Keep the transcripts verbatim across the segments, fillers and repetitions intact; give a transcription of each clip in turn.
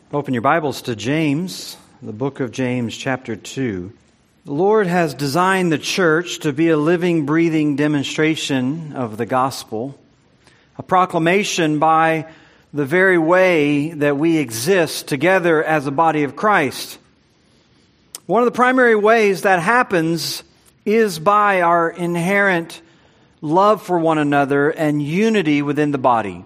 Open your Bibles to James, the book of James, chapter two. The Lord has designed the church to be a living, breathing demonstration of the gospel, a proclamation by the very way that we exist together as a body of Christ. One of the primary ways that happens is by our inherent love for one another and unity within the body.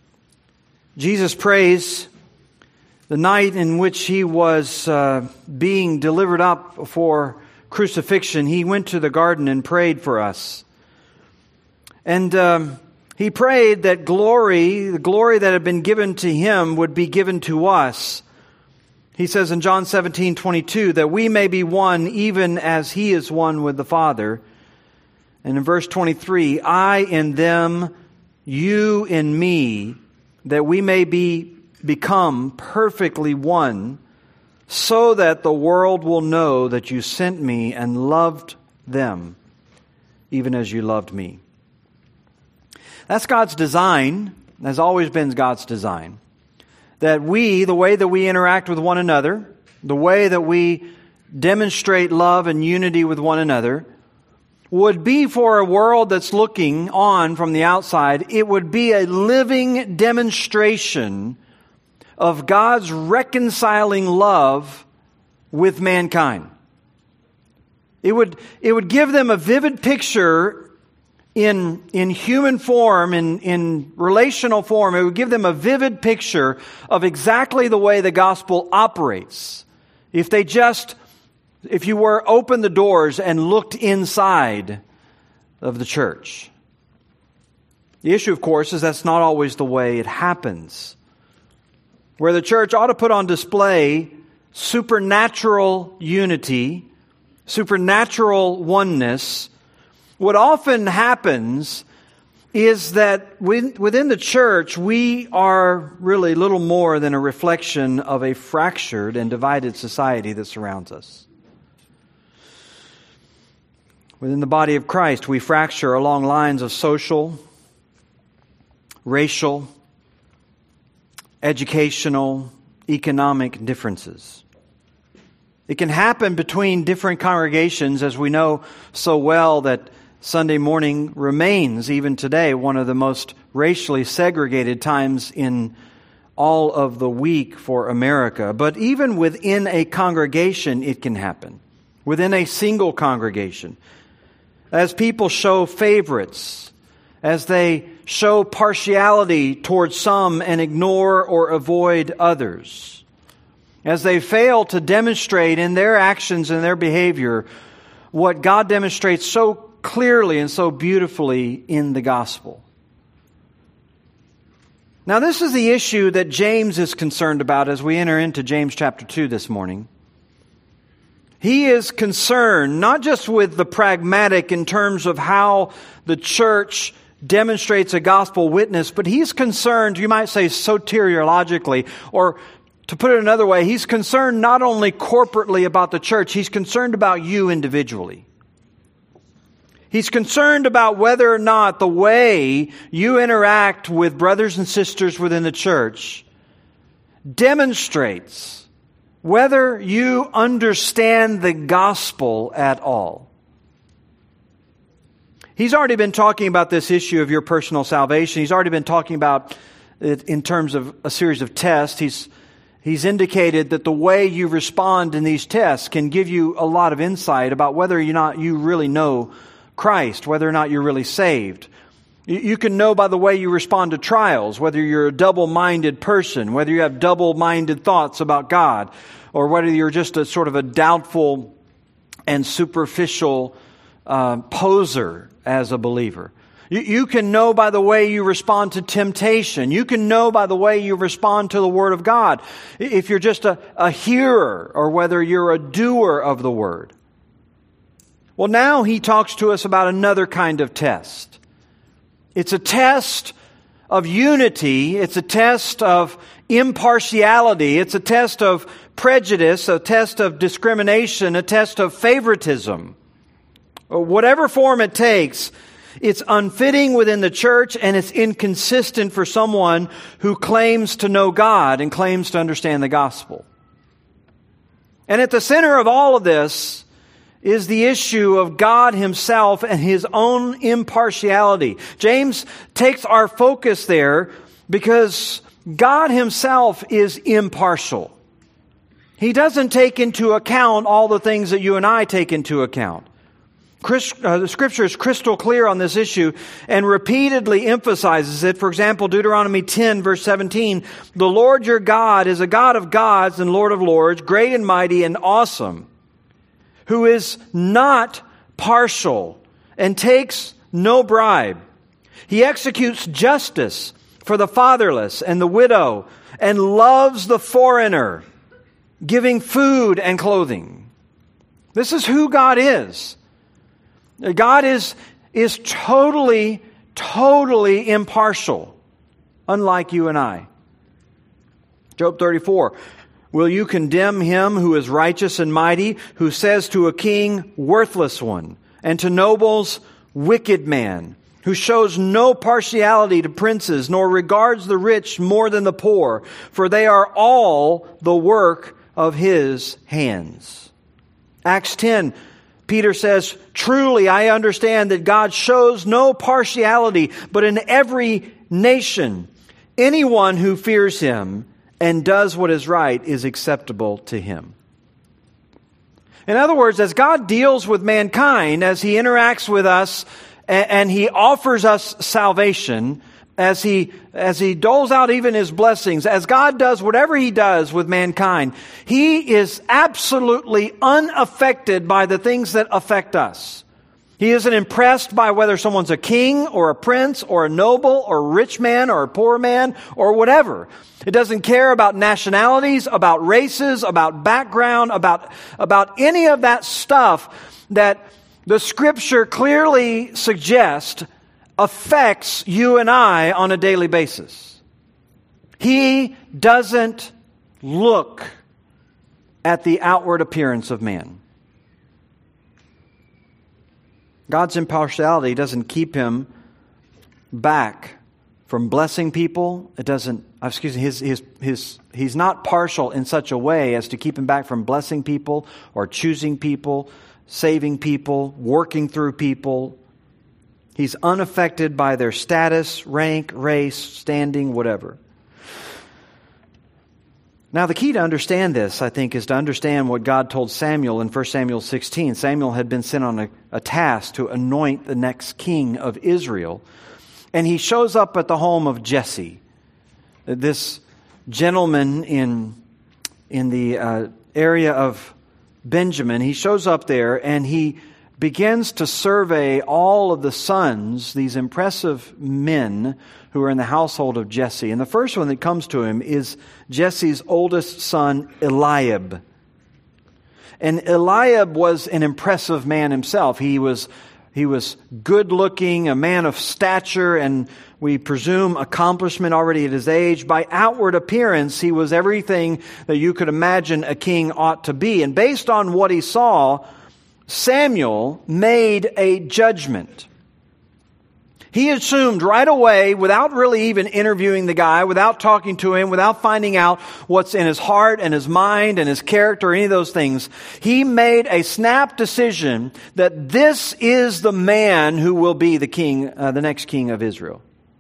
Jesus prays the night in which he was uh, being delivered up for crucifixion. He went to the garden and prayed for us. And um, he prayed that glory, the glory that had been given to him, would be given to us. He says in John seventeen twenty-two that we may be one even as he is one with the Father. And in verse twenty-three, I in them, you in me, that we may be become perfectly one, so that the world will know that you sent me and loved them, even as you loved me. That's God's design, has always been God's design. That we, the way that we interact with one another, the way that we demonstrate love and unity with one another, would be for a world that's looking on from the outside, it would be a living demonstration of God's reconciling love with mankind. It would, it would give them a vivid picture in, in human form, in, in relational form. It would give them a vivid picture of exactly the way the gospel operates. If they just, if you were open the doors and looked inside of the church. The issue, of course, is that's not always the way it happens. Where the church ought to put on display supernatural unity, supernatural oneness, what often happens is that within the church, we are really little more than a reflection of a fractured and divided society that surrounds us. Within the body of Christ, we fracture along lines of social, racial, educational, economic differences. It can happen between different congregations, as we know so well that Sunday morning remains, even today, one of the most racially segregated times in all of the week for America. But even within a congregation, it can happen. Within a single congregation. As people show favorites, as they show partiality towards some and ignore or avoid others. As they fail to demonstrate in their actions and their behavior what God demonstrates so clearly and so beautifully in the gospel. Now, this is the issue that James is concerned about as we enter into James chapter two this morning. He is concerned not just with the pragmatic in terms of how the church demonstrates a gospel witness, but he's concerned, you might say soteriologically, or to put it another way, he's concerned not only corporately about the church, he's concerned about you individually. He's concerned about whether or not the way you interact with brothers and sisters within the church demonstrates whether you understand the gospel at all. He's already been talking about this issue of your personal salvation. He's already been talking about it in terms of a series of tests. He's, he's indicated that the way you respond in these tests can give you a lot of insight about whether or not you really know Christ, whether or not you're really saved. You, you can know by the way you respond to trials, whether you're a double-minded person, whether you have double-minded thoughts about God, or whether you're just a sort of a doubtful and superficial uh, poser as a believer. You, you can know by the way you respond to temptation. You can know by the way you respond to the Word of God. If you're just a, a hearer or whether you're a doer of the Word. Well, now he talks to us about another kind of test. It's a test of unity. It's a test of impartiality. It's a test of prejudice, a test of discrimination, a test of favoritism. Whatever form it takes, It's unfitting within the church, and it's inconsistent for someone who claims to know God and claims to understand the gospel. And at the center of all of this is the issue of God Himself and His own impartiality. James takes our focus there because God Himself is impartial. He doesn't take into account all the things that you and I take into account. Christ, uh, the Scripture is crystal clear on this issue and repeatedly emphasizes it. For example, Deuteronomy ten, verse seventeen, "The Lord your God is a God of gods and Lord of lords, great and mighty and awesome, who is not partial and takes no bribe. He executes justice for the fatherless and the widow and loves the foreigner, giving food and clothing." This is who God is. God is, is totally, totally impartial, unlike you and I. Job thirty-four, "Will you condemn him who is righteous and mighty, who says to a king, worthless one, and to nobles, wicked man, who shows no partiality to princes, nor regards the rich more than the poor, for they are all the work of his hands." Acts ten, Peter says, "Truly I understand that God shows no partiality, but in every nation, anyone who fears Him and does what is right is acceptable to Him." In other words, as God deals with mankind, as He interacts with us, and He offers us salvation, as He as He doles out even His blessings, as God does whatever He does with mankind, He is absolutely unaffected by the things that affect us. He isn't impressed by whether someone's a king or a prince or a noble or a rich man or a poor man or whatever. It doesn't care about nationalities, about races, about background, about, about any of that stuff that the Scripture clearly suggests affects you and I on a daily basis. He doesn't look at the outward appearance of man. God's impartiality doesn't keep Him back from blessing people. It doesn't, excuse me, his, his, his, He's not partial in such a way as to keep Him back from blessing people or choosing people, saving people, working through people. He's unaffected by their status, rank, race, standing, whatever. Now, the key to understand this, I think, is to understand what God told Samuel in First Samuel sixteen. Samuel had been sent on a, a task to anoint the next king of Israel. And he shows up at the home of Jesse, this gentleman in, in the uh, area of Benjamin. He shows up there and he begins to survey all of the sons, these impressive men who are in the household of Jesse. And the first one that comes to him is Jesse's oldest son, Eliab. And Eliab was an impressive man himself. He was, he was good looking, a man of stature, and we presume accomplishment already at his age. By outward appearance, he was everything that you could imagine a king ought to be. And based on what he saw, Samuel made a judgment. He assumed right away, without really even interviewing the guy, without talking to him, without finding out what's in his heart and his mind and his character, any of those things, he made a snap decision that this is the man who will be the king, uh, the next king of Israel.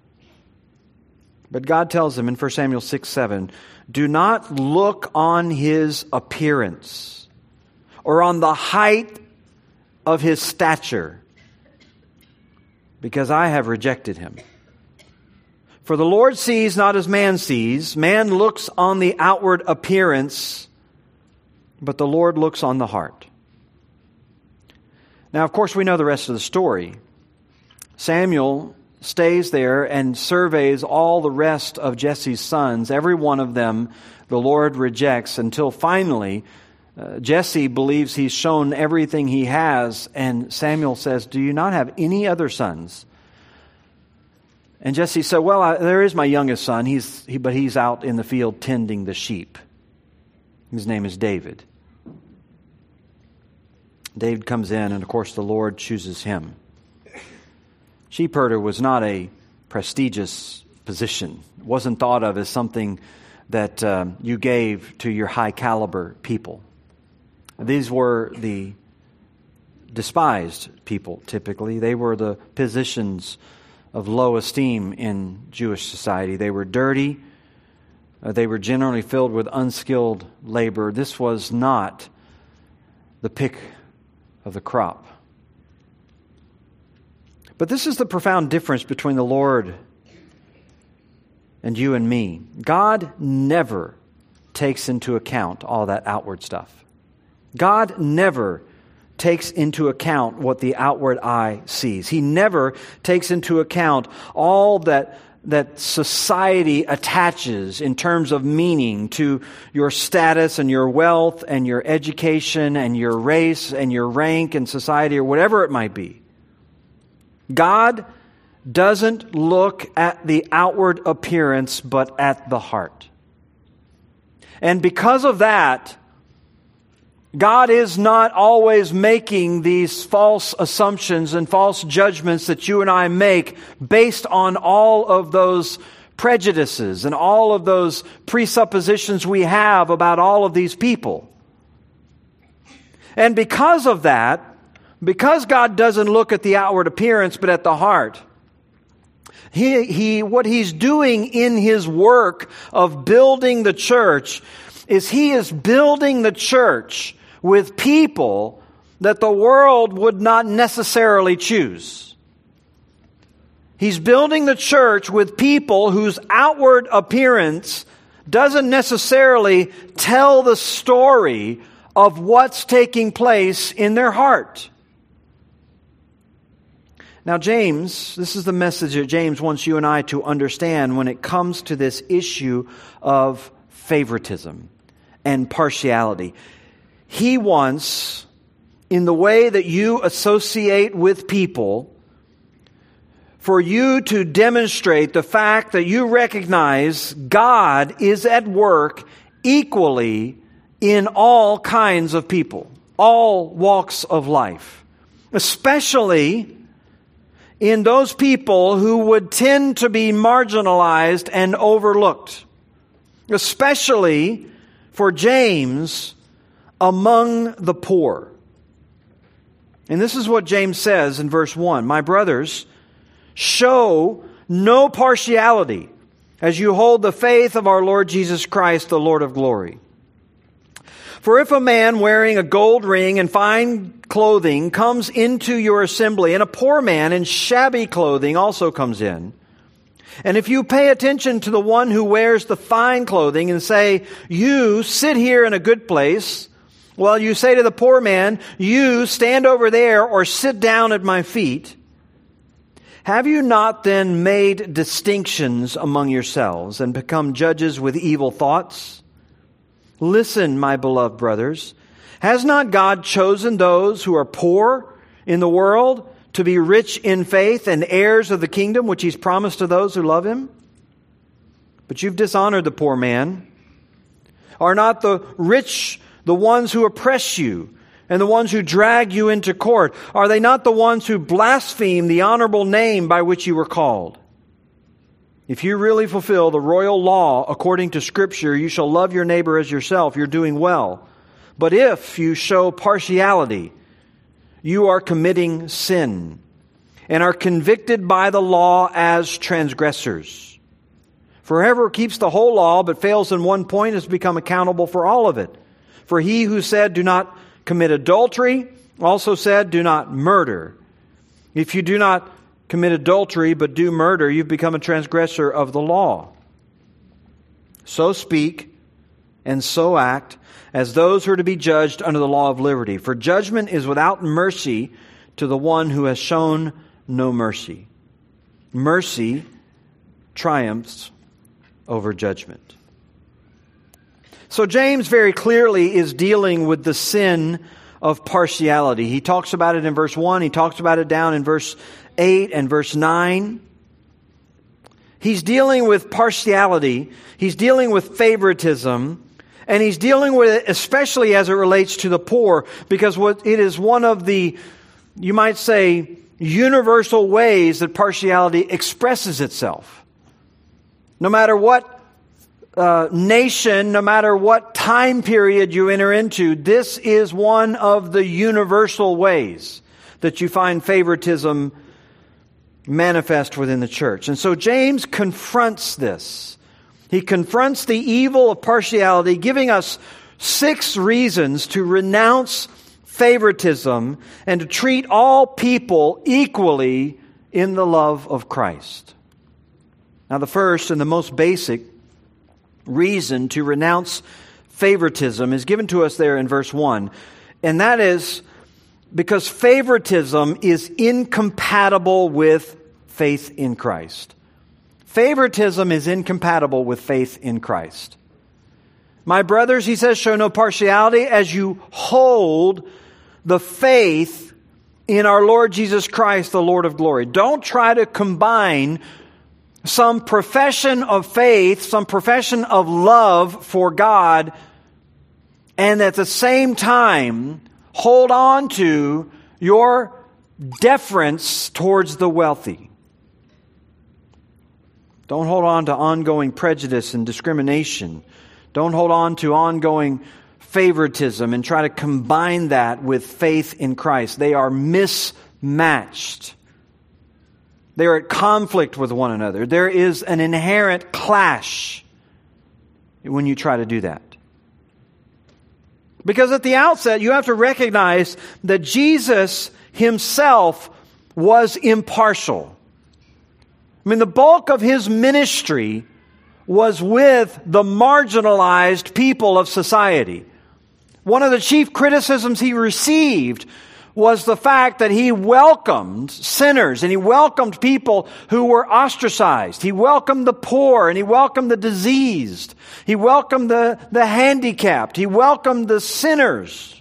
But God tells him in First Samuel six seven, "Do not look on his appearance or on the height of his stature, because I have rejected him. For the Lord sees not as man sees. Man looks on the outward appearance, but the Lord looks on the heart." Now, of course, we know the rest of the story. Samuel stays there and surveys all the rest of Jesse's sons. Every one of them the Lord rejects until finally Uh, Jesse believes he's shown everything he has, and Samuel says, "Do you not have any other sons?" And Jesse said, "Well, I, there is my youngest son, he's, he, but he's out in the field tending the sheep. His name is David." David comes in, and of course the Lord chooses him. Sheep herder was not a prestigious position. It wasn't thought of as something that um, you gave to your high caliber people. These were the despised people, typically. They were the positions of low esteem in Jewish society. They were dirty. Uh, they were generally filled with unskilled labor. This was not the pick of the crop. But this is the profound difference between the Lord and you and me. God never takes into account all that outward stuff. God never takes into account what the outward eye sees. He never takes into account all that that society attaches in terms of meaning to your status and your wealth and your education and your race and your rank in society or whatever it might be. God doesn't look at the outward appearance, but at the heart. And because of that, God is not always making these false assumptions and false judgments that you and I make based on all of those prejudices and all of those presuppositions we have about all of these people. And because of that, because God doesn't look at the outward appearance but at the heart, He, he, what He's doing in His work of building the church is He is building the church with people that the world would not necessarily choose. He's building the church with people whose outward appearance doesn't necessarily tell the story of what's taking place in their heart. Now, James, this is the message that James wants you and I to understand when it comes to this issue of favoritism and partiality. He wants, in the way that you associate with people, for you to demonstrate the fact that you recognize God is at work equally in all kinds of people, all walks of life, especially in those people who would tend to be marginalized and overlooked, especially for James, among the poor. And this is what James says in verse one. My brothers, show no partiality as you hold the faith of our Lord Jesus Christ, the Lord of glory. For if a man wearing a gold ring and fine clothing comes into your assembly, and a poor man in shabby clothing also comes in, and if you pay attention to the one who wears the fine clothing and say, you sit here in a good place, while you say to the poor man, you stand over there or sit down at my feet, have you not then made distinctions among yourselves and become judges with evil thoughts? Listen, my beloved brothers, has not God chosen those who are poor in the world to be rich in faith and heirs of the kingdom which He's promised to those who love Him? But you've dishonored the poor man. Are not the rich the ones who oppress you and the ones who drag you into court? Are they not the ones who blaspheme the honorable name by which you were called? If you really fulfill the royal law according to Scripture, you shall love your neighbor as yourself, you're doing well. But if you show partiality, you are committing sin and are convicted by the law as transgressors. For whoever keeps the whole law but fails in one point has become accountable for all of it. For he who said, do not commit adultery, also said, do not murder. If you do not commit adultery but do murder, you've become a transgressor of the law. So speak and so act as those who are to be judged under the law of liberty. For judgment is without mercy to the one who has shown no mercy. Mercy triumphs over judgment. So James very clearly is dealing with the sin of partiality. He talks about it in verse one. He talks about it down in verse eight and verse nine. He's dealing with partiality. He's dealing with favoritism. And he's dealing with it especially as it relates to the poor, because what it is one of the, you might say, universal ways that partiality expresses itself. No matter what uh, nation, no matter what time period you enter into, this is one of the universal ways that you find favoritism manifest within the church. And so James confronts this. He confronts the evil of partiality, giving us six reasons to renounce favoritism and to treat all people equally in the love of Christ. Now, the first and the most basic reason to renounce favoritism is given to us there in verse one, and that is because favoritism is incompatible with faith in Christ. Favoritism is incompatible with faith in Christ. My brothers, he says, show no partiality as you hold the faith in our Lord Jesus Christ, the Lord of glory. Don't try to combine some profession of faith, some profession of love for God, and at the same time hold on to your deference towards the wealthy. Don't hold on to ongoing prejudice and discrimination. Don't hold on to ongoing favoritism and try to combine that with faith in Christ. They are mismatched. They are at conflict with one another. There is an inherent clash when you try to do that. Because at the outset, you have to recognize that Jesus himself was impartial. I mean, the bulk of his ministry was with the marginalized people of society. One of the chief criticisms he received was the fact that he welcomed sinners and he welcomed people who were ostracized. He welcomed the poor and he welcomed the diseased. He welcomed the, the handicapped. He welcomed the sinners.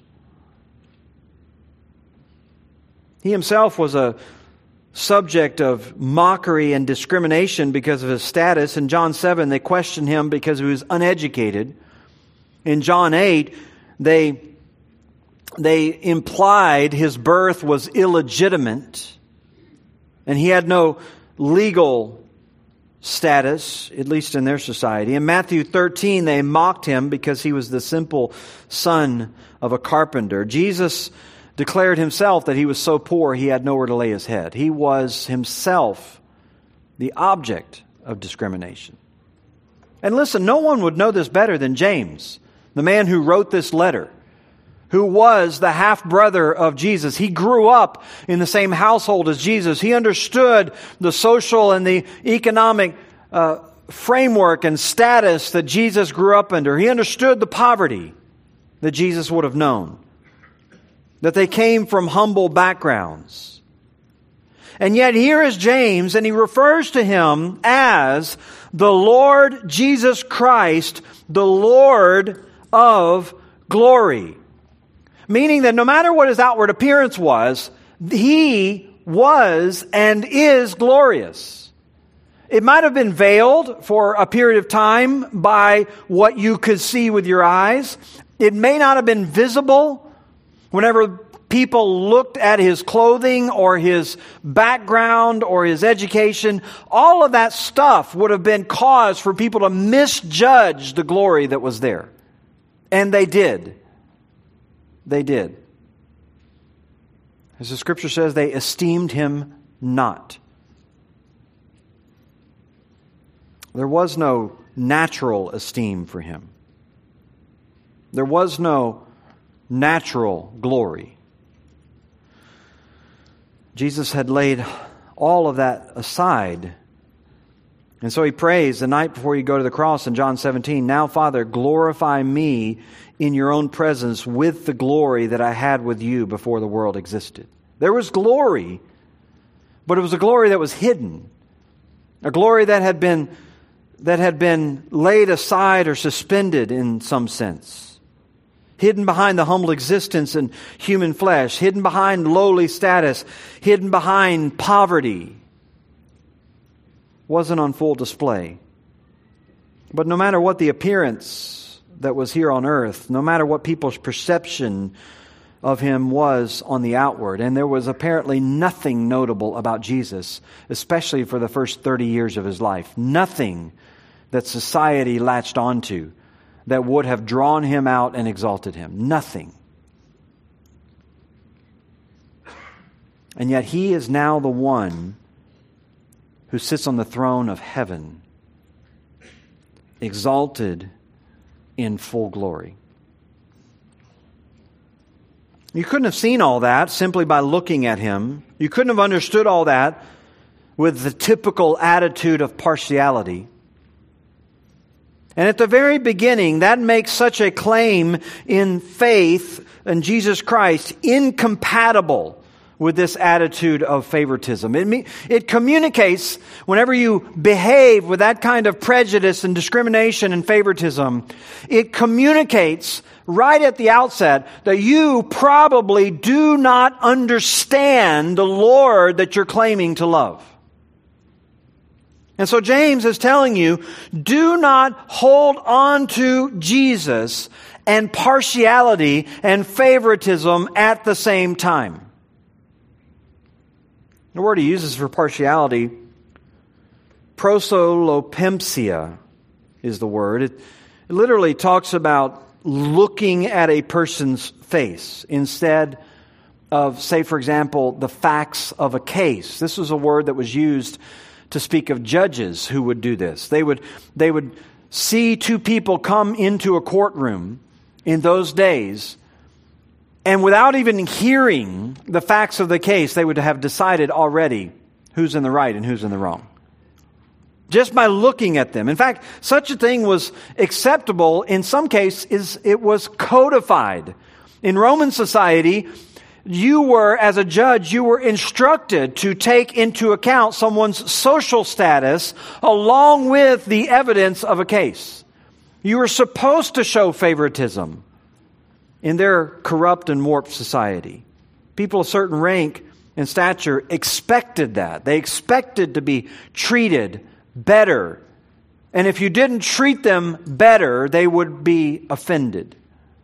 He himself was a subject of mockery and discrimination because of his status. In John seven, they questioned him because he was uneducated. In John eight, they, they implied his birth was illegitimate and he had no legal status, at least in their society. In Matthew thirteen, they mocked him because he was the simple son of a carpenter. Jesus declared himself that he was so poor he had nowhere to lay his head. He was himself the object of discrimination. And listen, no one would know this better than James, the man who wrote this letter, who was the half-brother of Jesus. He grew up in the same household as Jesus. He understood the social and the economic uh, framework and status that Jesus grew up under. He understood the poverty that Jesus would have known, that they came from humble backgrounds. And yet here is James, and he refers to him as the Lord Jesus Christ, the Lord of glory. Meaning that no matter what his outward appearance was, he was and is glorious. It might have been veiled for a period of time by what you could see with your eyes. It may not have been visible whenever people looked at his clothing or his background or his education. All of that stuff would have been cause for people to misjudge the glory that was there. And they did. They did. As the scripture says, they esteemed him not. There was no natural esteem for him. There was no natural glory. Jesus had laid all of that aside. And so he prays the night before you go to the cross in John seventeen, "Now, Father, glorify me in your own presence with the glory that I had with you before the world existed." There was glory, but it was a glory that was hidden. A glory that had been, that had been laid aside or suspended in some sense. Hidden behind the humble existence in human flesh, hidden behind lowly status, hidden behind poverty, wasn't on full display. But no matter what the appearance that was here on earth, no matter what people's perception of him was on the outward, and there was apparently nothing notable about Jesus, especially for the first thirty years of his life. Nothing that society latched onto that would have drawn him out and exalted him. Nothing. And yet he is now the one who sits on the throne of heaven, exalted in full glory. You couldn't have seen all that simply by looking at him. You couldn't have understood all that with the typical attitude of partiality. And at the very beginning, that makes such a claim in faith in Jesus Christ incompatible with this attitude of favoritism. It, me- it communicates, whenever you behave with that kind of prejudice and discrimination and favoritism, it communicates right at the outset that you probably do not understand the Lord that you're claiming to love. And so James is telling you, do not hold on to Jesus and partiality and favoritism at the same time. The word he uses for partiality, prosolopempsia, is the word. It, it literally talks about looking at a person's face instead of, say, for example, the facts of a case. This was a word that was used to speak of judges who would do this. They would, they would see two people come into a courtroom in those days, and without even hearing the facts of the case, they would have decided already who's in the right and who's in the wrong. Just by looking at them. In fact, such a thing was acceptable. In some cases, it was codified. In Roman society, you were, as a judge, you were instructed to take into account someone's social status along with the evidence of a case. You were supposed to show favoritism in their corrupt and warped society. People of certain rank and stature expected that. They expected to be treated better. And if you didn't treat them better, they would be offended.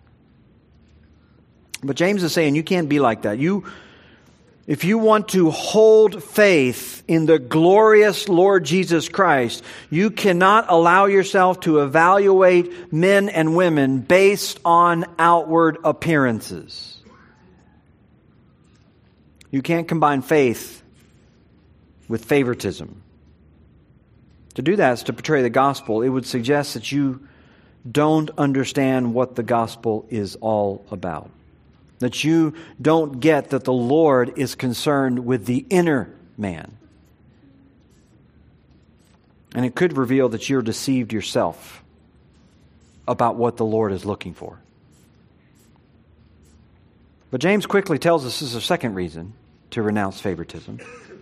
But James is saying you can't be like that. You, if you want to hold faith in the glorious Lord Jesus Christ, you cannot allow yourself to evaluate men and women based on outward appearances. You can't combine faith with favoritism. To do that is to portray the gospel. It would suggest that you don't understand what the gospel is all about. That you don't get that the Lord is concerned with the inner man. And it could reveal that you're deceived yourself about what the Lord is looking for. But James quickly tells us this is a second reason to renounce favoritism.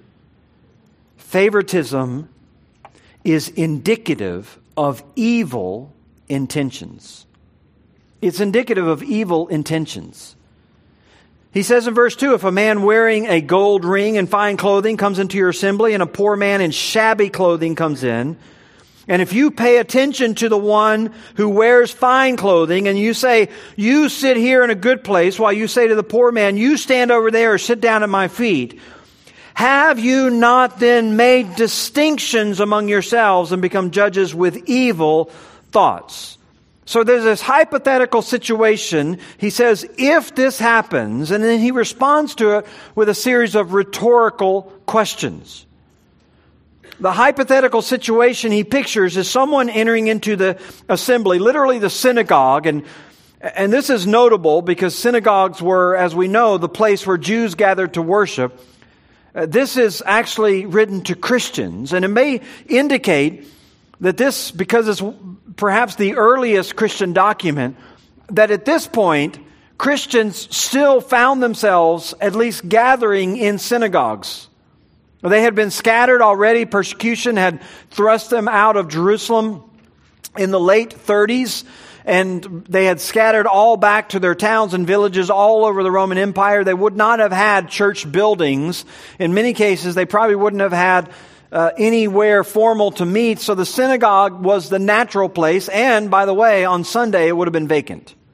Favoritism is indicative of evil intentions. It's indicative of evil intentions. He says in verse two, if a man wearing a gold ring and fine clothing comes into your assembly, and a poor man in shabby clothing comes in, and if you pay attention to the one who wears fine clothing, and you say, you sit here in a good place, while you say to the poor man, you stand over there or sit down at my feet, have you not then made distinctions among yourselves and become judges with evil thoughts? So there's this hypothetical situation. He says, if this happens, and then he responds to it with a series of rhetorical questions. The hypothetical situation he pictures is someone entering into the assembly, literally the synagogue. And, and this is notable because synagogues were, as we know, the place where Jews gathered to worship. Uh, this is actually written to Christians, and it may indicate that this, because it's perhaps the earliest Christian document, that at this point, Christians still found themselves at least gathering in synagogues. They had been scattered already. Persecution had thrust them out of Jerusalem in the late thirties, and they had scattered all back to their towns and villages all over the Roman Empire. They would not have had church buildings. In many cases, they probably wouldn't have had Uh, anywhere formal to meet, so the synagogue was the natural place, and by the way, on Sunday it would have been vacant.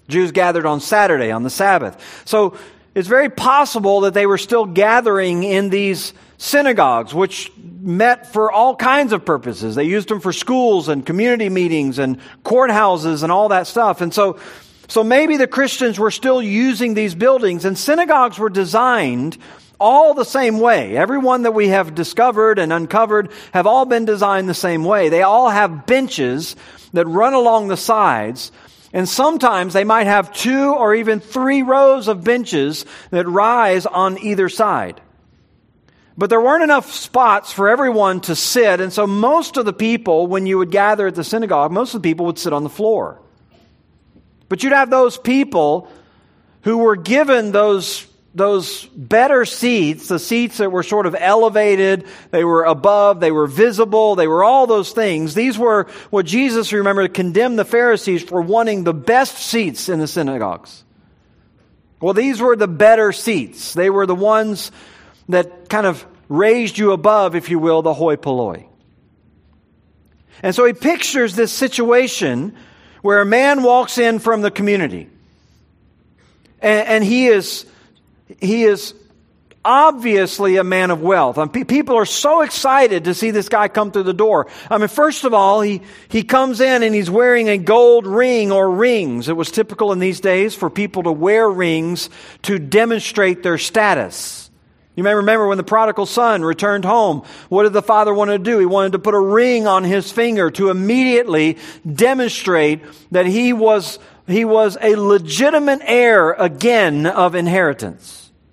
Jews gathered on Saturday, on the Sabbath. So it's very possible that they were still gathering in these synagogues, which met for all kinds of purposes. They used them for schools and community meetings and courthouses and all that stuff. And so, so maybe the Christians were still using these buildings, and synagogues were designed all the same way. Every one that we have discovered and uncovered have all been designed the same way. They all have benches that run along the sides, and sometimes they might have two or even three rows of benches that rise on either side. But there weren't enough spots for everyone to sit, and so most of the people, when you would gather at the synagogue, most of the people would sit on the floor. But you'd have those people who were given those those better seats, the seats that were sort of elevated, they were above, they were visible, they were all those things. These were what Jesus, remember, condemned the Pharisees for wanting the best seats in the synagogues. Well, these were the better seats. They were the ones that kind of raised you above, if you will, the hoi polloi. And so he pictures this situation where a man walks in from the community, and, and he is He is obviously a man of wealth. I mean, people are so excited to see this guy come through the door. I mean, first of all, he, he comes in and he's wearing a gold ring or rings. It was typical in these days for people to wear rings to demonstrate their status. You may remember when the prodigal son returned home, what did the father want to do? He wanted to put a ring on his finger to immediately demonstrate that he was He was a legitimate heir again of inheritance.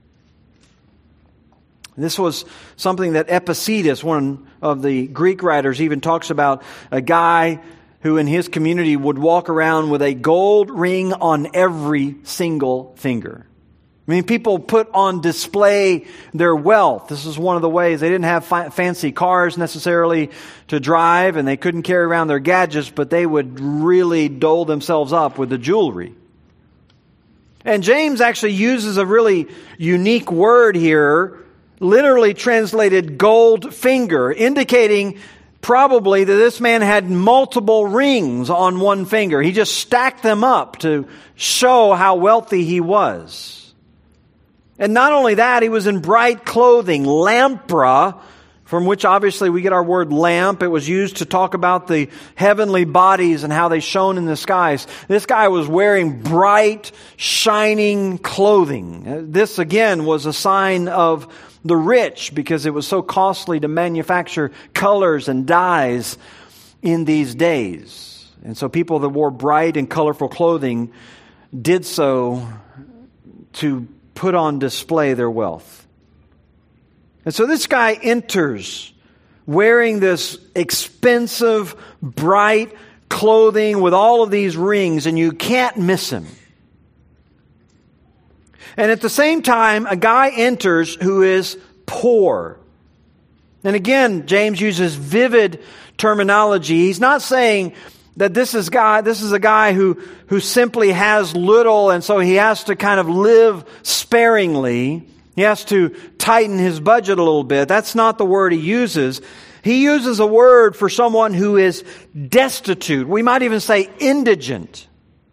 This was something that Epictetus, one of the Greek writers, even talks about, a guy who in his community would walk around with a gold ring on every single finger. I mean, people put on display their wealth. This is one of the ways. They didn't have fi- fancy cars necessarily to drive, and they couldn't carry around their gadgets, but they would really dole themselves up with the jewelry. And James actually uses a really unique word here, literally translated gold finger, indicating probably that this man had multiple rings on one finger. He just stacked them up to show how wealthy he was. And not only that, he was in bright clothing, lampra, from which obviously we get our word lamp. It was used to talk about the heavenly bodies and how they shone in the skies. This guy was wearing bright, shining clothing. This again was a sign of the rich because it was so costly to manufacture colors and dyes in these days. And so people that wore bright and colorful clothing did so to put on display their wealth. And so this guy enters wearing this expensive, bright clothing with all of these rings, and you can't miss him. And at the same time, a guy enters who is poor. And again, James uses vivid terminology. He's not saying that this is guy, this is a guy who, who simply has little, and so he has to kind of live sparingly. He has to tighten his budget a little bit. That's not the word he uses. He uses a word for someone who is destitute. We might even say indigent.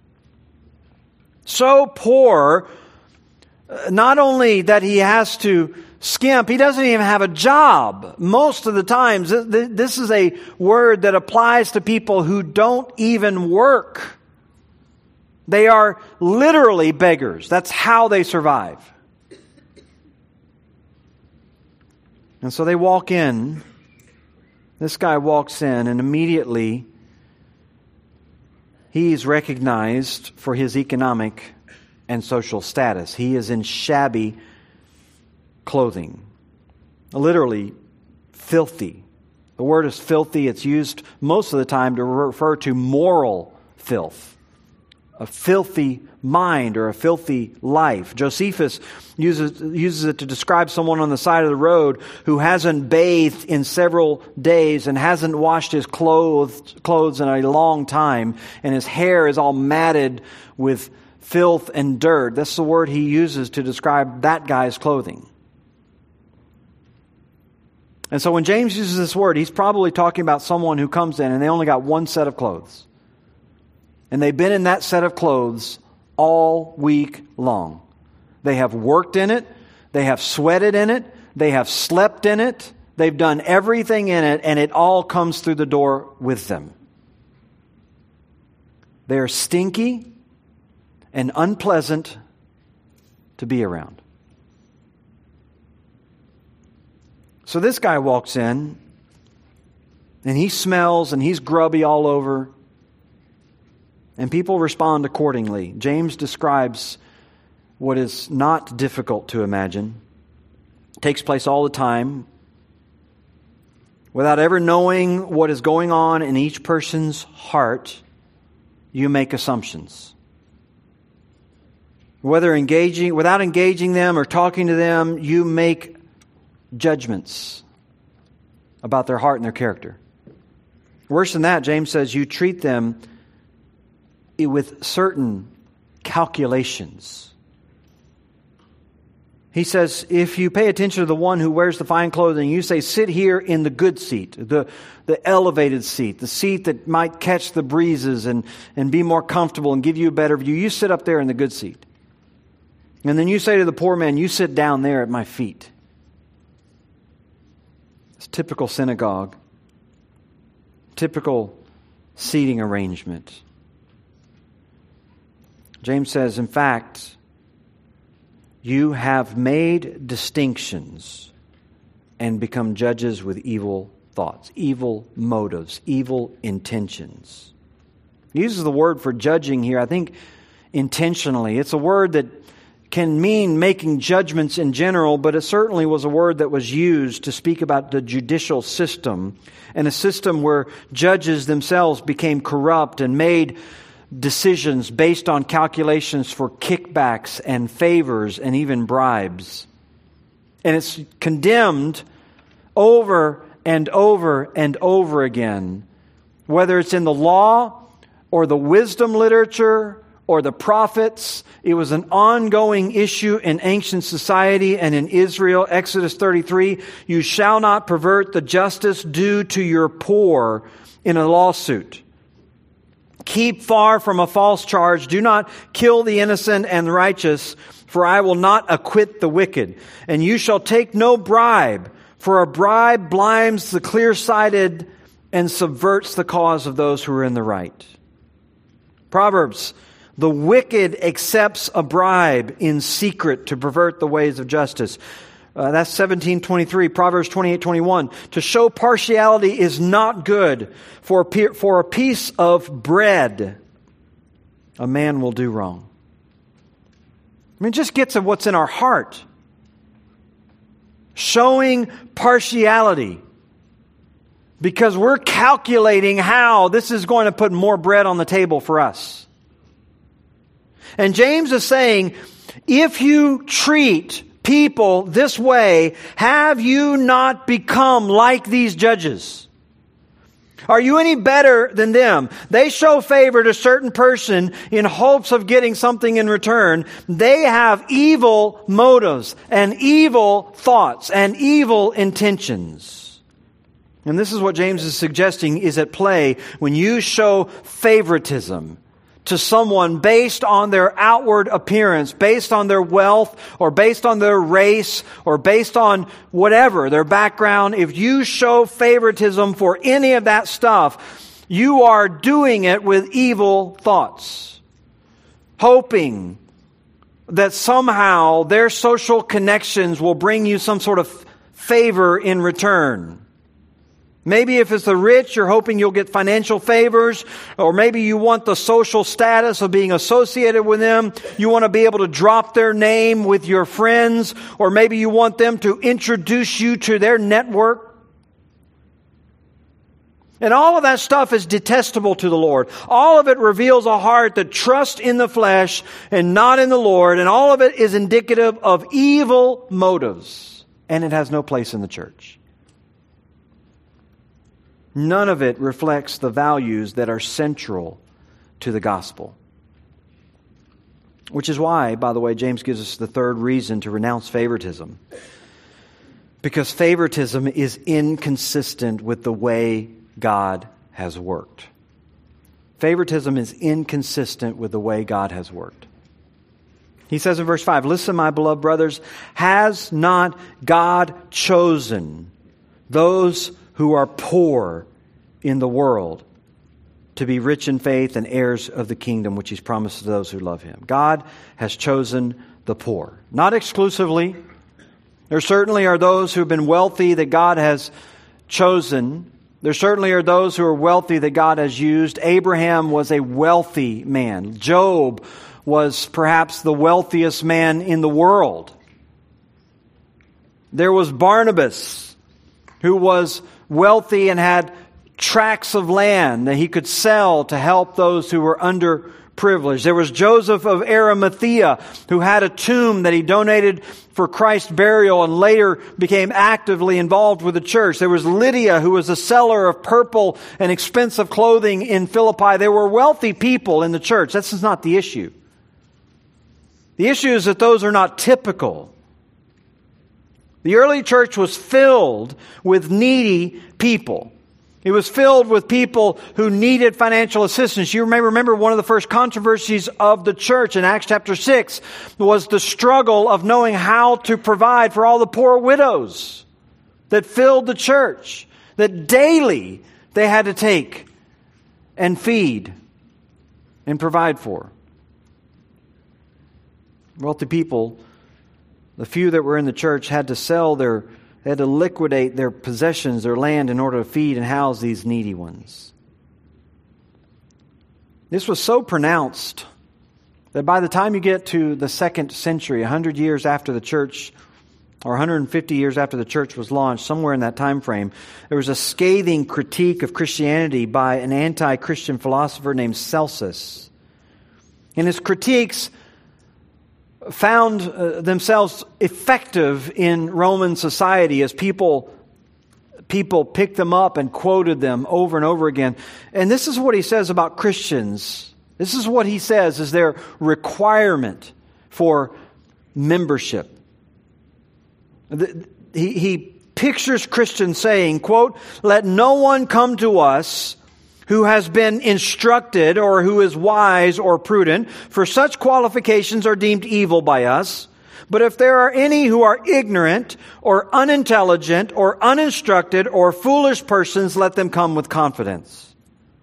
So poor, not only that he has to skimp, he doesn't even have a job. Most of the times, this is a word that applies to people who don't even work. They are literally beggars. That's how they survive. And so they walk in. This guy walks in, and immediately he's recognized for his economic and social status. He is in shabby clothing. Literally filthy. The word is filthy. It's used most of the time to refer to moral filth. A filthy mind or a filthy life. Josephus uses, uses it to describe someone on the side of the road who hasn't bathed in several days and hasn't washed his clothes, clothes in a long time, and his hair is all matted with filth and dirt. That's the word he uses to describe that guy's clothing. And so when James uses this word, he's probably talking about someone who comes in and they only got one set of clothes. And they've been in that set of clothes all week long. They have worked in it. They have sweated in it. They have slept in it. They've done everything in it, and it all comes through the door with them. They are stinky and unpleasant to be around. So this guy walks in, and he smells, and he's grubby all over, and people respond accordingly. James describes what is not difficult to imagine. It takes place all the time. Without ever knowing what is going on in each person's heart, you make assumptions. Whether engaging, without engaging them or talking to them, you make judgments about their heart and their character. Worse than that, James says you treat them with certain calculations. He says, if you pay attention to the one who wears the fine clothing, you say, sit here in the good seat, the, the elevated seat, the seat that might catch the breezes and, and be more comfortable and give you a better view. You sit up there in the good seat. And then you say to the poor man, you sit down there at my feet. It's typical synagogue, typical seating arrangement. James says, in fact, you have made distinctions and become judges with evil thoughts, evil motives, evil intentions. He uses the word for judging here, I think, intentionally. It's a word that can mean making judgments in general, but it certainly was a word that was used to speak about the judicial system, and a system where judges themselves became corrupt and made decisions based on calculations for kickbacks and favors and even bribes. And it's condemned over and over and over again, whether it's in the law or the wisdom literature or the prophets. It was an ongoing issue in ancient society and in Israel. Exodus thirty-three, you shall not pervert the justice due to your poor in a lawsuit. Keep far from a false charge. Do not kill the innocent and the righteous, for I will not acquit the wicked. And you shall take no bribe, for a bribe blinds the clear-sighted and subverts the cause of those who are in the right. Proverbs, the wicked accepts a bribe in secret to pervert the ways of justice. Uh, that's seventeen twenty-three. Proverbs twenty-eight twenty-one. To show partiality is not good. For a, pe- for a piece of bread, a man will do wrong. I mean, just get to what's in our heart. Showing partiality. Because we're calculating how this is going to put more bread on the table for us. And James is saying, if you treat people this way, have you not become like these judges? Are you any better than them? They show favor to a certain person in hopes of getting something in return. They have evil motives and evil thoughts and evil intentions. And this is what James is suggesting is at play when you show favoritism to someone based on their outward appearance, based on their wealth, or based on their race, or based on whatever, their background. If you show favoritism for any of that stuff, you are doing it with evil thoughts, hoping that somehow their social connections will bring you some sort of favor in return. Maybe if it's the rich, you're hoping you'll get financial favors, or maybe you want the social status of being associated with them. You want to be able to drop their name with your friends, or maybe you want them to introduce you to their network. And all of that stuff is detestable to the Lord. All of it reveals a heart that trusts in the flesh and not in the Lord, and all of it is indicative of evil motives, and it has no place in the church. None of it reflects the values that are central to the gospel. Which is why, by the way, James gives us the third reason to renounce favoritism. Because favoritism is inconsistent with the way God has worked. Favoritism is inconsistent with the way God has worked. He says in verse five, listen, my beloved brothers, has not God chosen those who are poor in the world to be rich in faith and heirs of the kingdom which He's promised to those who love Him? God has chosen the poor. Not exclusively. There certainly are those who have been wealthy that God has chosen. There certainly are those who are wealthy that God has used. Abraham was a wealthy man. Job was perhaps the wealthiest man in the world. There was Barnabas, who was wealthy and had tracts of land that he could sell to help those who were underprivileged. There was Joseph of Arimathea, who had a tomb that he donated for Christ's burial and later became actively involved with the church. There was Lydia, who was a seller of purple and expensive clothing in Philippi. There were wealthy people in the church. This is not the issue. The issue is that those are not typical. The early church was filled with needy people. It was filled with people who needed financial assistance. You may remember one of the first controversies of the church in Acts chapter six was the struggle of knowing how to provide for all the poor widows that filled the church, that daily they had to take and feed and provide for. Wealthy people, the few that were in the church, had to sell their They had to liquidate their possessions, their land, in order to feed and house these needy ones. This was so pronounced that by the time you get to the second century, one hundred years after the church, or one hundred fifty years after the church was launched, somewhere in that time frame, there was a scathing critique of Christianity by an anti-Christian philosopher named Celsus. And his critiques found uh, themselves effective in Roman society as people people picked them up and quoted them over and over again. And this is what he says about Christians. This is what he says is their requirement for membership. The, he, he pictures Christians saying, quote, "Let no one come to us who has been instructed or who is wise or prudent, for such qualifications are deemed evil by us. But if there are any who are ignorant or unintelligent or uninstructed or foolish persons, let them come with confidence."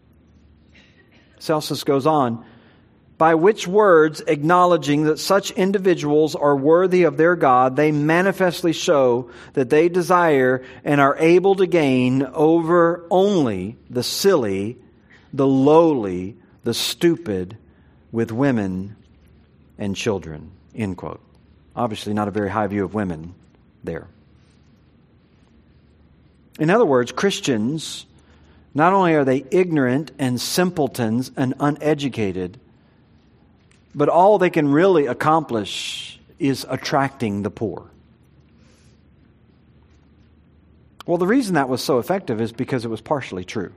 Celsus goes on, "By which words, acknowledging that such individuals are worthy of their God, they manifestly show that they desire and are able to gain over only the silly, the lowly, the stupid, with women and children." End quote. Obviously not a very high view of women there. In other words, Christians, not only are they ignorant and simpletons and uneducated, but all they can really accomplish is attracting the poor. Well, the reason that was so effective is because it was partially true.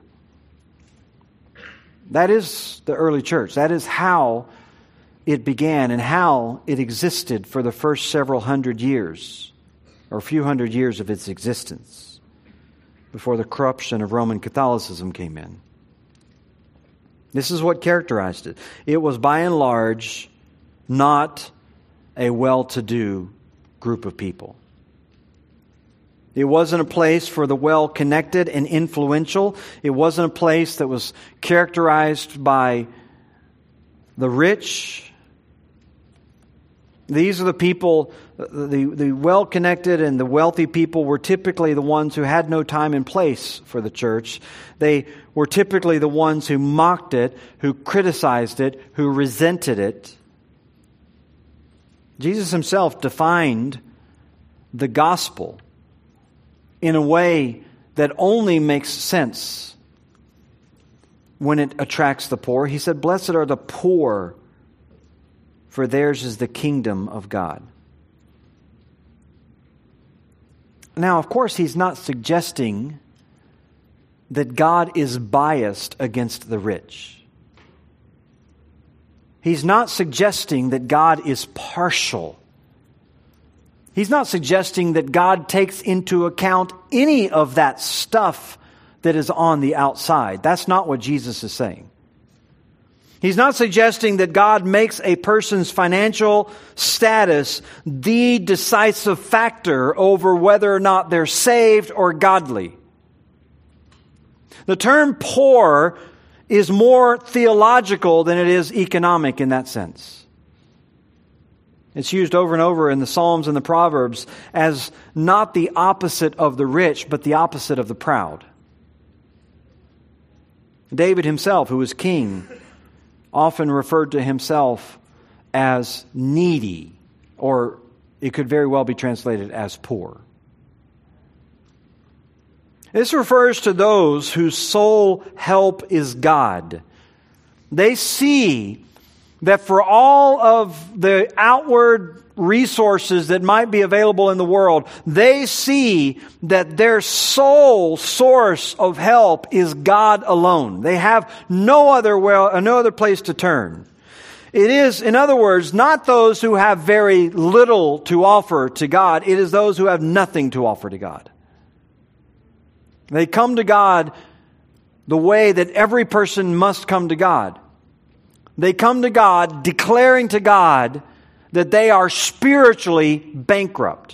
That is the early church. That is how it began and how it existed for the first several hundred years, or a few hundred years of its existence, before the corruption of Roman Catholicism came in. This is what characterized it. It was by and large not a well-to-do group of people. It wasn't a place for the well-connected and influential. It wasn't a place that was characterized by the rich. These are the people, the, the well-connected and the wealthy people were typically the ones who had no time and place for the church. They were typically the ones who mocked it, who criticized it, who resented it. Jesus himself defined the gospel in a way that only makes sense when it attracts the poor. He said, "Blessed are the poor, for theirs is the kingdom of God." Now, of course, he's not suggesting that God is biased against the rich. He's not suggesting that God is partial. He's not suggesting that God takes into account any of that stuff that is on the outside. That's not what Jesus is saying. He's not suggesting that God makes a person's financial status the decisive factor over whether or not they're saved or godly. The term poor is more theological than it is economic in that sense. It's used over and over in the Psalms and the Proverbs as not the opposite of the rich, but the opposite of the proud. David himself, who was king, often referred to himself as needy, or it could very well be translated as poor. This refers to those whose sole help is God. They see that for all of the outward resources that might be available in the world, they see that their sole source of help is God alone. They have no other well, no other place to turn. It is, in other words, not those who have very little to offer to God. It is those who have nothing to offer to God. They come to God the way that every person must come to God. They come to God declaring to God that they are spiritually bankrupt.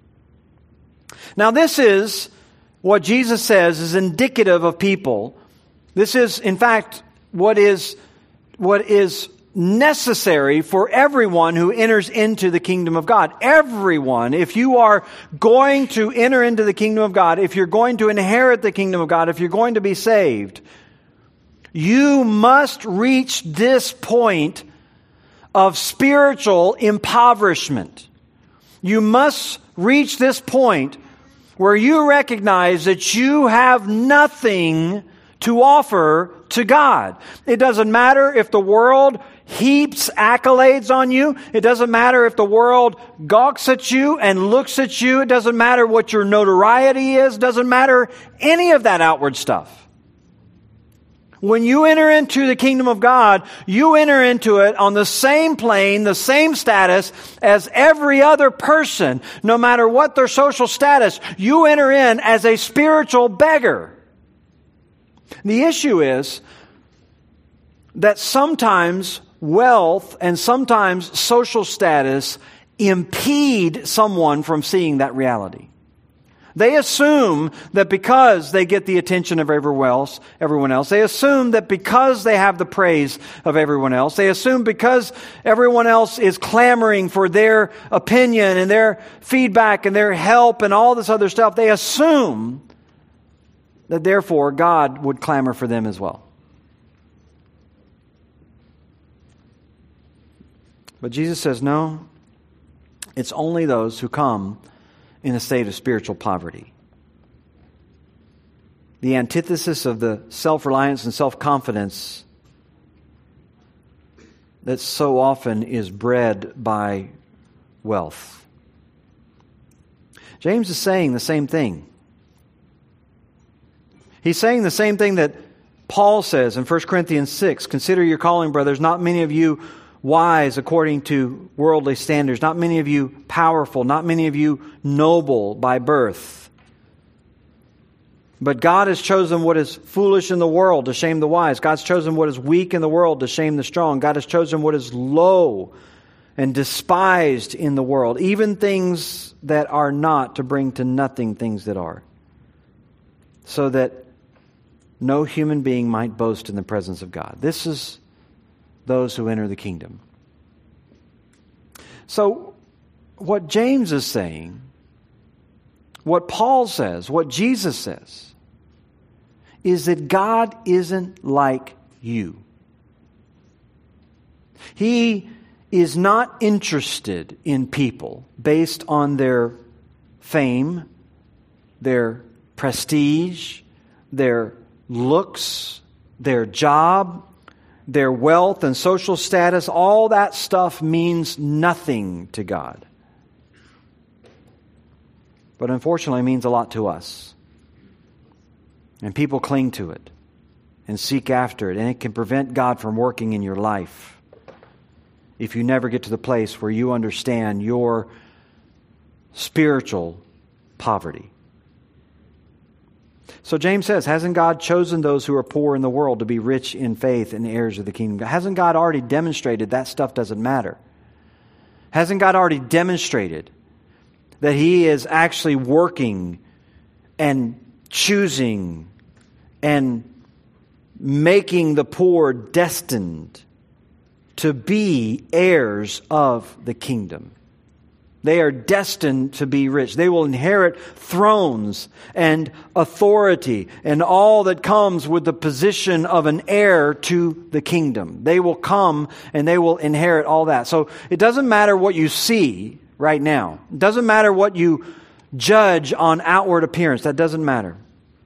Now, this is what Jesus says is indicative of people. This is, in fact, what is what is necessary for everyone who enters into the kingdom of God. Everyone, if you are going to enter into the kingdom of God, if you're going to inherit the kingdom of God, if you're going to be saved, you must reach this point of spiritual impoverishment. You must reach this point where you recognize that you have nothing to offer to God. It doesn't matter if the world heaps accolades on you. It doesn't matter if the world gawks at you and looks at you. It doesn't matter what your notoriety is. It doesn't matter any of that outward stuff. When you enter into the kingdom of God, you enter into it on the same plane, the same status as every other person, no matter what their social status. You enter in as a spiritual beggar. The issue is that sometimes wealth and sometimes social status impede someone from seeing that reality. They assume that because they get the attention of everyone else, everyone else, they assume that because they have the praise of everyone else, they assume because everyone else is clamoring for their opinion and their feedback and their help and all this other stuff, they assume that therefore God would clamor for them as well. But Jesus says, no, it's only those who come in a state of spiritual poverty. The antithesis of the self-reliance and self-confidence that so often is bred by wealth. James is saying the same thing. He's saying the same thing that Paul says in First Corinthians six. Consider your calling, brothers. Not many of you wise according to worldly standards. Not many of you powerful. Not many of you noble by birth. But God has chosen what is foolish in the world to shame the wise. God's chosen what is weak in the world to shame the strong. God has chosen what is low and despised in the world, even things that are not, to bring to nothing things that are, so that no human being might boast in the presence of God. This is those who enter the kingdom. So, what James is saying, what Paul says, what Jesus says, is that God isn't like you. He is not interested in people based on their fame, their prestige, their looks, their job, their wealth and social status. All that stuff means nothing to God. But unfortunately, it means a lot to us. And people cling to it and seek after it. And it can prevent God from working in your life if you never get to the place where you understand your spiritual poverty. So James says, hasn't God chosen those who are poor in the world to be rich in faith and heirs of the kingdom? Hasn't God already demonstrated that stuff doesn't matter? Hasn't God already demonstrated that He is actually working and choosing and making the poor destined to be heirs of the kingdom? They are destined to be rich. They will inherit thrones and authority and all that comes with the position of an heir to the kingdom. They will come and they will inherit all that. So it doesn't matter what you see right now. It doesn't matter what you judge on outward appearance. That doesn't matter.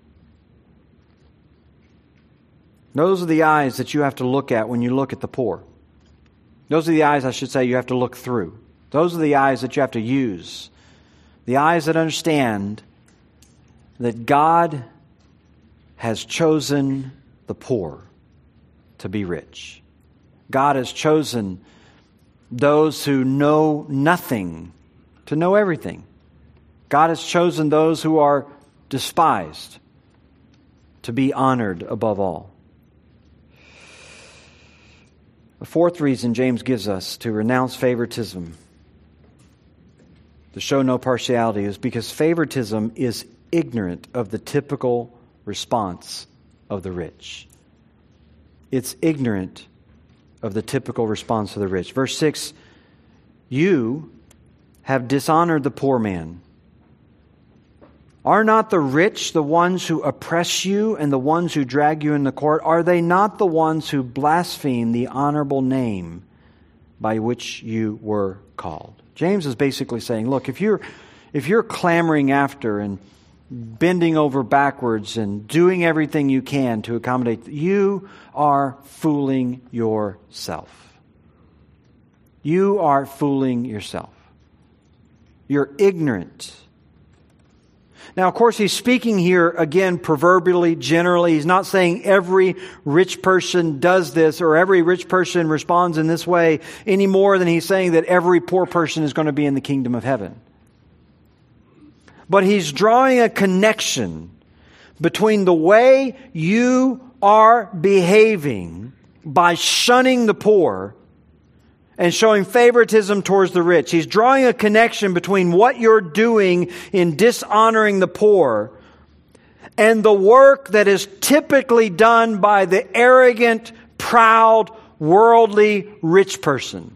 Those are the eyes that you have to look at when you look at the poor. Those are the eyes, I should say, you have to look through. Those are the eyes that you have to use. The eyes that understand that God has chosen the poor to be rich. God has chosen those who know nothing to know everything. God has chosen those who are despised to be honored above all. The fourth reason James gives us to renounce favoritism, to show no partiality, is because favoritism is ignorant of the typical response of the rich. It's ignorant of the typical response of the rich. Verse six, you have dishonored the poor man. Are not the rich the ones who oppress you and the ones who drag you in the court? Are they not the ones who blaspheme the honorable name by which you were called? James is basically saying, look, if you're if you're clamoring after and bending over backwards and doing everything you can to accommodate, you are fooling yourself. You are fooling yourself. You're ignorant. Now, of course, he's speaking here, again, proverbially, generally. He's not saying every rich person does this or every rich person responds in this way any more than he's saying that every poor person is going to be in the kingdom of heaven. But he's drawing a connection between the way you are behaving by shunning the poor and showing favoritism towards the rich. He's drawing a connection between what you're doing in dishonoring the poor and the work that is typically done by the arrogant, proud, worldly rich person.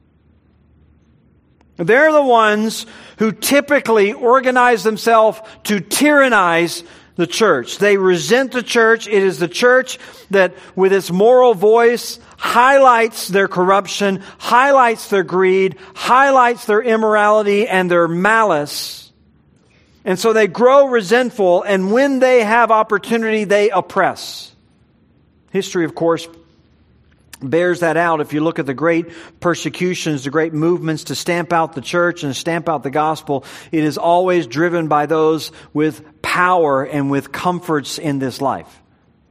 They're the ones who typically organize themselves to tyrannize the church. They resent the church. It is the church that, with its moral voice, highlights their corruption, highlights their greed, highlights their immorality and their malice. And so they grow resentful, and when they have opportunity, they oppress. History, of course, bears that out. If you look at the great persecutions, the great movements to stamp out the church and stamp out the gospel, it is always driven by those with power and with comforts in this life.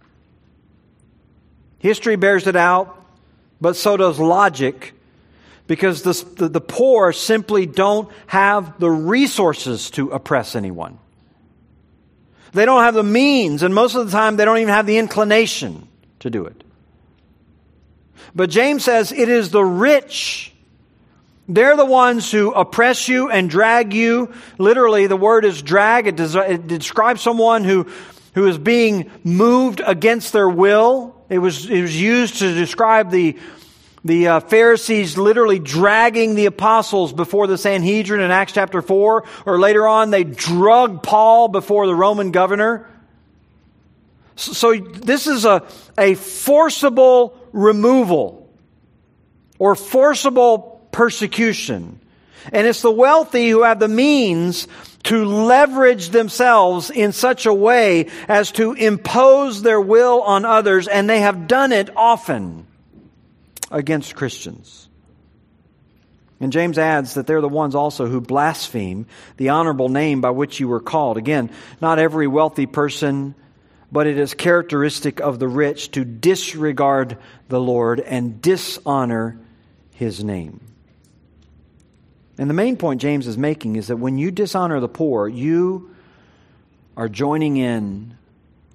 History bears it out, but so does logic, because the, the, the poor simply don't have the resources to oppress anyone. They don't have the means, and most of the time they don't even have the inclination to do it. But James says it is the rich. They're the ones who oppress you and drag you. Literally, the word is drag. It, des- it describes someone who, who is being moved against their will. It was, it was used to describe the, the uh, Pharisees literally dragging the apostles before the Sanhedrin in Acts chapter four. Or later on, they drug Paul before the Roman governor. So, so this is a, a forcible removal or forcible persecution. And it's the wealthy who have the means to leverage themselves in such a way as to impose their will on others, and they have done it often against Christians. And James adds that they're the ones also who blaspheme the honorable name by which you were called. Again, not every wealthy person, but it is characteristic of the rich to disregard the Lord and dishonor His name. And the main point James is making is that when you dishonor the poor, you are joining in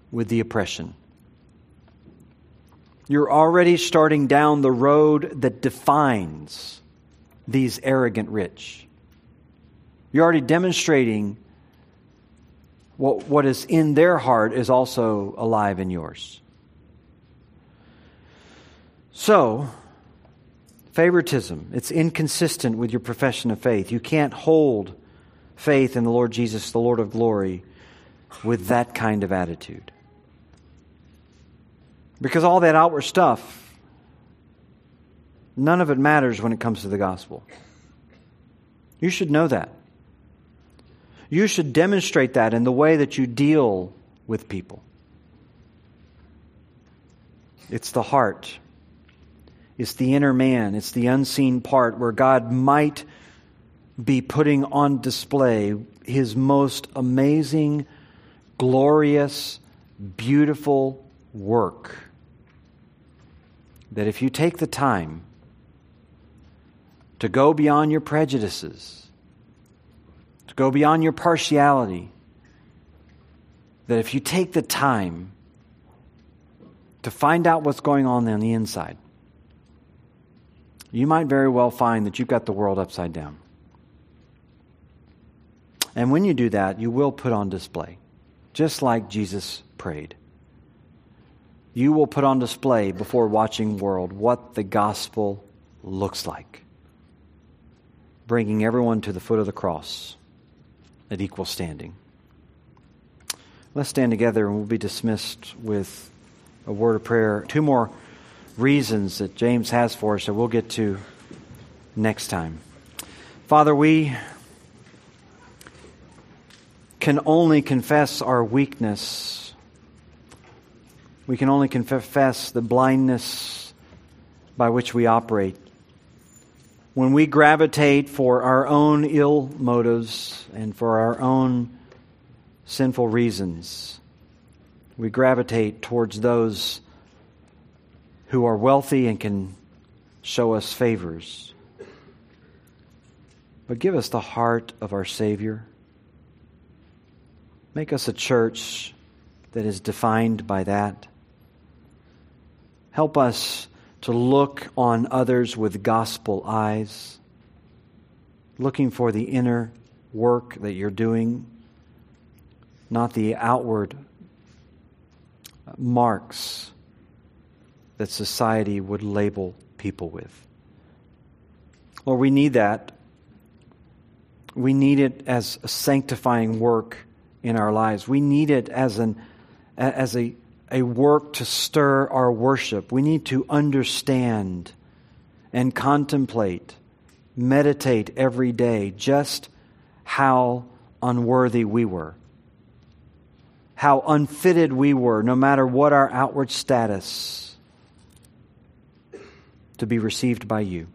with the oppression. You're already starting down the road that defines these arrogant rich. You're already demonstrating what, what is in their heart is also alive in yours. So, favoritism, it's inconsistent with your profession of faith. You can't hold faith in the Lord Jesus, the Lord of glory, with that kind of attitude. Because all that outward stuff, none of it matters when it comes to the gospel. You should know that. You should demonstrate that in the way that you deal with people. It's the heart. It's the inner man. It's the unseen part where God might be putting on display His most amazing, glorious, beautiful work. That if you take the time to go beyond your prejudices, to go beyond your partiality, that if you take the time to find out what's going on on the inside, you might very well find that you've got the world upside down. And when you do that, you will put on display, just like Jesus prayed. You will put on display before a watching world what the gospel looks like, bringing everyone to the foot of the cross at equal standing. Let's stand together and we'll be dismissed with a word of prayer. Two more reasons that James has for us that we'll get to next time. Father, we can only confess our weakness. We can only confess the blindness by which we operate. When we gravitate for our own ill motives and for our own sinful reasons, we gravitate towards those who are wealthy and can show us favors. But give us the heart of our Savior. Make us a church that is defined by that. Help us to look on others with gospel eyes, looking for the inner work that you're doing, not the outward marks that society would label people with. Lord, we need that. We need it as a sanctifying work in our lives. We need it as an as a, a work to stir our worship. We need to understand and contemplate, meditate every day just how unworthy we were, how unfitted we were, no matter what our outward status, to be received by you.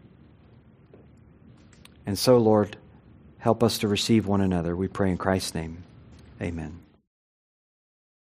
And so, Lord, help us to receive one another. We pray in Christ's name. Amen.